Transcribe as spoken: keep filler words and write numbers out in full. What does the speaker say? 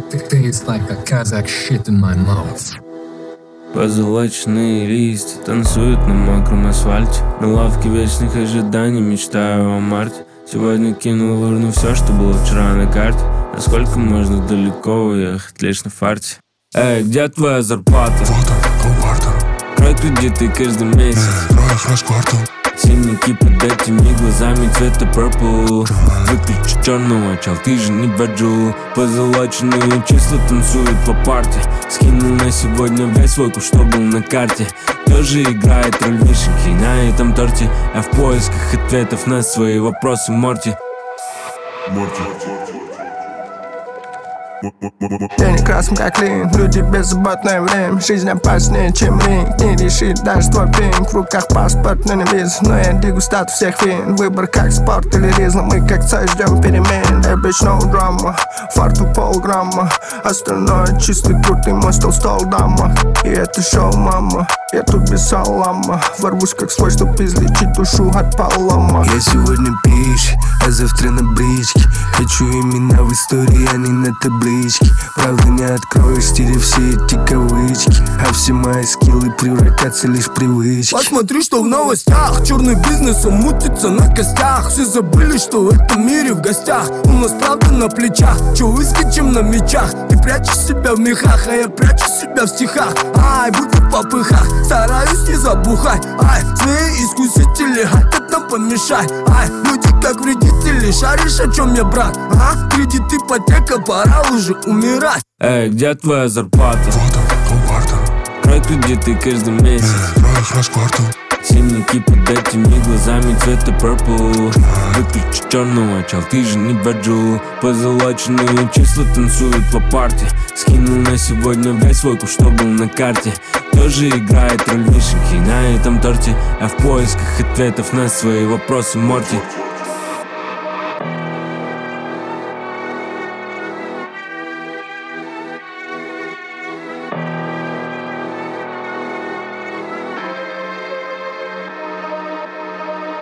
Tastes like a Kazakh shit in my mouth. Позолоченные листья танцуют на мокром асфальте. На лавке вечных ожиданий мечтаю о марте. Сегодня кинул в урну все, что было вчера на карте. Насколько можно далеко уехать лишь на фарте? Эй, где твоя зарплата? Вот он, полбартера. Крой кредиты каждый месяц. Эй, крой их раз в квартал. Синяки под этими глазами цвета purple. Выключи черного, чел, ты же не баджу. Позолоченные числа танцуют по парте. Скинул на сегодня весь свой куш, что был на карте. Тоже играет роль вишенки на этом торте. Я в поисках ответов на свои вопросы, Морти. Морти. Денег красным как линк, люди беззаботное время. Жизнь опаснее, чем ринг, не решит даже твой пинг. В руках паспорт, но не виза, но я дегустатор всех вин. Выбор как спорт или ризла, мы как цель ждем перемен. Эй, bitch, no drama, фарту полграмма. Остальное чистый крутый мой стол, стол дама. И это шоу, мама, я тут без салама. Ворвусь как свой, чтоб излечить душу от полома. Я сегодня пиш, а завтра на бричке. Хочу имена в истории, а не на табличке. Правда не откроешь, стерев все эти кавычки. А все мои скиллы превратятся лишь в привычки. Посмотри, что в новостях. Черный бизнес, он мутится на костях. Все забыли, что в этом мире в гостях. У нас правда на плечах. Че выскочим на мечах? Ты прячешь себя в мехах, а я прячу себя в стихах. Ай, будь в попыхах, стараюсь не забухать. Ай, змеи-искусители хотят нам помешать. Ай, люди как вредители, шаришь, о чем я, брат? А? Кредит, ипотека, пора уже умирать. Эй, где твоя зарплата? Вот он, полбартера. Крой кредиты каждый месяц. Эй, крой их раз в квартал. Синяки под этими глазами цвета purple. Выключи черного, чел, ты же не баджу. Позолоченные числа танцуют по парте. Скинул на сегодня весь свой куш, что был на карте. Тоже играет роль вишенки на этом торте. Я в поисках ответов на свои вопросы, Морти.